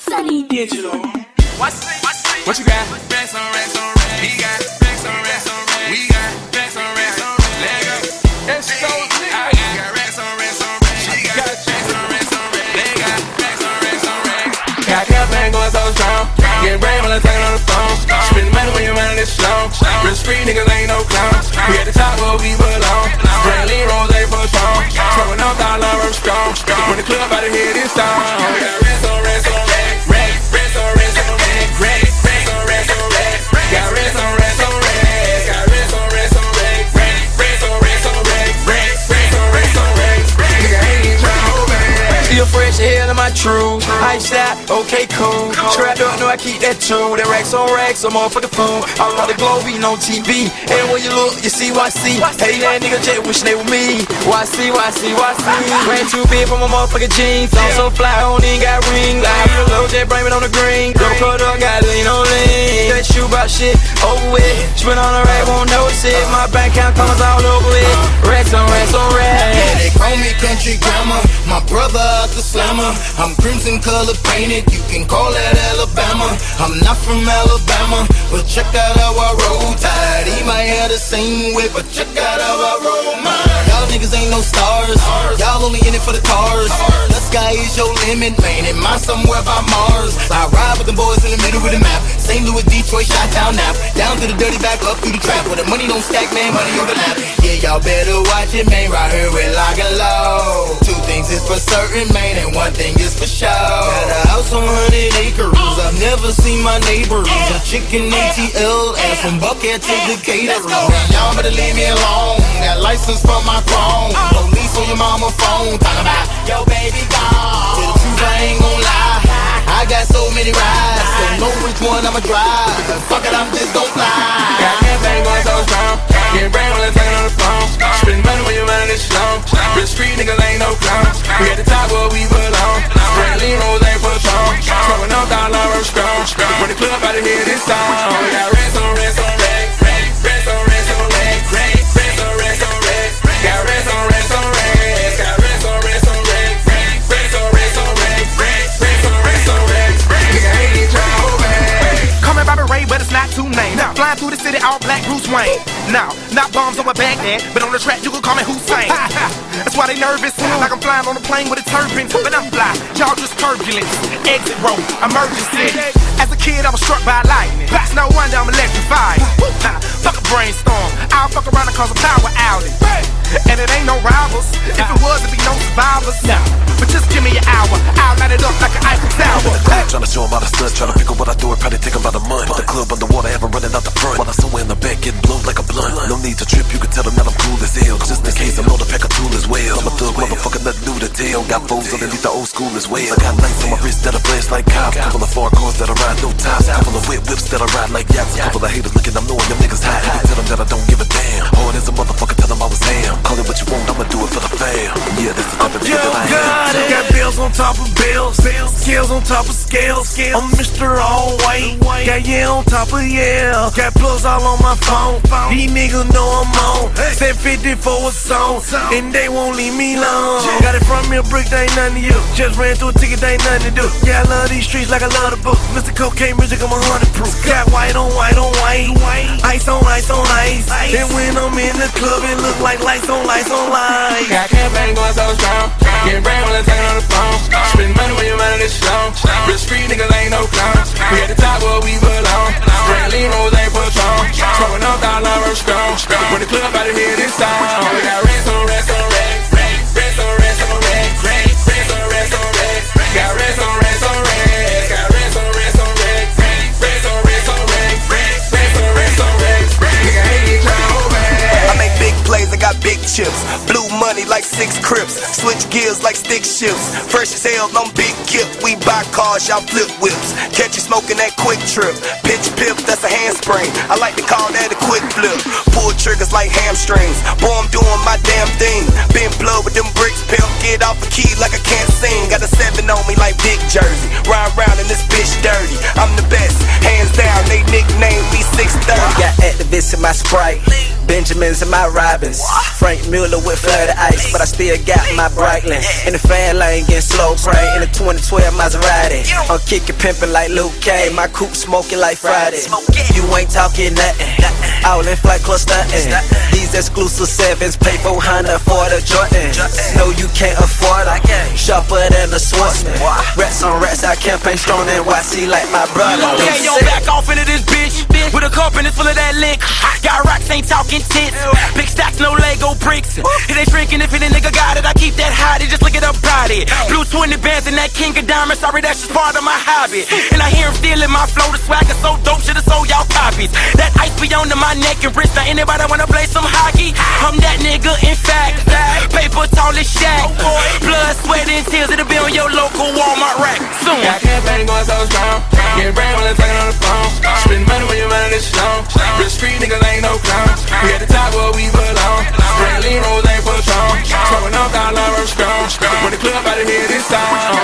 Sunny Digital. What you got? Racks on racks on racks. He got racks on racks on racks. We got racks on racks on racks. Let go. It's so lit. I got racks on racks on racks. She got racks on racks on racks. They got racks on racks on racks. Got campaign going so strong. Getting brain while I'm talking on the phone. Spend money when your money is slow. Real street niggas ain't no clowns. We at the top where we belong. Brandly Rose ain't for strong. Throwing up dollar I'm strong. When the club out of here this time. We got racks on racks on racks. Racks on racks on racks. Racks on racks on racks. Got racks on racks on racks. Got racks on racks on racks. Racks on racks on racks. Racks on racks on racks. Nigga ain't even tryna hold back. Still fresh hell in my true. Iced out, okay, cool. Trapped up, know I keep that true. That racks on racks, I'm motherfucking fool. All on the globe, eating on TV. And when you look, you see YC. Hey, that nigga just wishing they were me. YC. Ran too big for my motherfucking jeans. I'm so fly, I don't even got rings. I have a low jet, bring it on the green. Go cut up, got lean on lean. That shoe about shit, over with. Spin on the rack, won't notice it. My bank account comes all over it. Racks on racks on racks. Yeah, they call me country grammar. My brother out the slammer. I'm crimson color painted. You can call that Alabama. I'm not from Alabama, but check out how I roll tide. He might have the same whip, but check out how I roll mine. Y'all niggas ain't no stars. Y'all only in it for the cars. The sky is your limit, man. And mine somewhere by Mars. I ride with the boys in the middle with the map. St. Louis, Detroit, Chi-Town, Nap. Down to the dirty, back up through the trap. Where the money don't stack, man, money overlap. Yeah, y'all better watch it, man. Right here we lock and low. Two things is for certain, man, and one thing is for sure. Got a house on 100 acres. I've never seen my neighbors. A chicken ATL, and from Buckhead to Decatur. Y'all better leave me alone. Got license for my chrome. Police on your mama phone. Talking about yo baby gone. Tell the truth, I ain't gon' lie. I got so many rides, don't know which one I'ma drive. Fuck it, I'm just gon' fly. Got campaign going so strong. Getting brain while I'm talking on the phone. Spend money when your money is slow. Real street niggas ain't no clowns. We at the top where we belong. Brandly Rose ain't for strong. Throwing up dollar I'm strong. When the club out of here this time. We got racks on racks on racks. Racks on racks on racks. Racks on racks on racks. Got racks on racks on racks. Got racks on racks on racks. Racks on racks on racks. Racks on racks on racks. Nigga ain't even tryna hold back. Coming Bobby Ray, but it's not too named. Flying through the city, all black Bruce Wayne. Now, not bombs over Baghdad, but on the track you can call me Hussein. That's why they nervous, like I'm flying on a plane with a turban. But I'm fly, y'all just turbulence. Exit road, emergency. As a kid, I was struck by lightning. It's no wonder I'm electrified. Fuck a brainstorm, I'll fuck around and cause a power outage. And it ain't no rivals. If it was, it'd be no survivors. But just give me an hour, I'll light it up like an Eiffel Tower. Tryna show him how to stunt, tryna figure what I do, it probably take him by the month. Put the club underwater, have him running out the front. While I somewhere in the back getting blown like a blunt. No need to trip, you can tell them that I'm cool as hell. Just in case, I'm on the pack of tool as well. I'm a thug, motherfucker, nothing new to tell. Got foes underneath the old school as well. I got lights on my wrist that are flash like cops. Couple of foreign cars that I ride no tops. Couple of whips that I ride like yachts. Couple of haters looking, I'm knowing them niggas hot. You can tell them that I don't give a damn. Hard as a motherfucker, tell them I was ham. Call it what you want, I'ma do it for the fam. Yeah, this is the type of nigga that I am. Got bills on top of bills, scales on top of scales. I'm Mr. All White, got yeah on top of yeah. Got plugs all on my phone. These niggas know I'm on. Said 50 for a song, and they won't leave me alone. Got it from me a brick, they ain't nothing to you. Just ran through a ticket, they ain't nothing to do. Yeah, I love these streets like I love the book. Mr. Cocaine music, I'm 100 proof. Got white on white on white, ice on ice on ice. And when I'm in the club, it look like lights on lights on lights. Got campaign going so strong. Getting brain while I'm talking on the phone. Spend money when your money is slow. Real street niggas ain't no clowns. We at the top where we belong. Brandly Rose ain't for strong. Throwing up dollar I'm strong. When the club out of here this time. We got racks on racks on racks. Racks on racks on racks. Racks on racks on racks. Got racks on racks on racks. Got racks on racks on racks. Racks on racks on racks. Racks on racks on racks. Nigga ain't even tryna hold back. I make big plays, I got big chips. Blue money like 6 Crips. Switch gears like stick shifts. Fresh as hell on big kip. We buy cars, y'all flip whips. Catch you smoking that quick trip. Pitch pip, that's a handspring. I like to call that a quick flip. Pull triggers like hamstrings. Boy, I'm doing my damn thing. Been blood with them bricks, pimp. Get off a key like I can't sing. Got a 7 on me like Big Jersey. Ride around in this bitch dirty. I'm the best, hands down. they nickname me 630. Got activists in my Sprite, Benjamins in my Robins, Frank Mueller with flooded ice, but I still got my Breitling. In the fan lane getting slow brain, in the 2012 Maserati. I'm kicking pimping like Luke K, my coupe smoking like Friday. You ain't talking nothing, all in flight club stunting. These exclusive 7s pay 400 for the Jordan. No, you can't afford them, sharper than the Swartzman. Rats on rats, I campaign strong in YC like my brother. Okay, yo, back off into this bitch with a cup and it's full of that lick. Got rocks, ain't talking tits. Big stacks, no Lego bricks. It ain't shrinking if any nigga got it. I keep that hottie, just look at up body. Blue 20 bands and that king of diamonds. Sorry, that's just part of my hobby. And I hear him stealing my flow. The swagger so dope, should've sold y'all copies. That ice be under my neck and wrist. Now anybody wanna play some hockey? I'm that nigga, in fact. Paper tall as Shaq. Blood, sweat, and tears. It'll be on your local Walmart rack soon. Got campaign going so strong. Getting brain when I'm talking on the phone. Spend money when you're running this long. Real street niggas ain't no clowns. We at the top where we belong. Brand lean rolls ain't full of strong. Smoking off our love, I'm strong. When the club out of here, this song.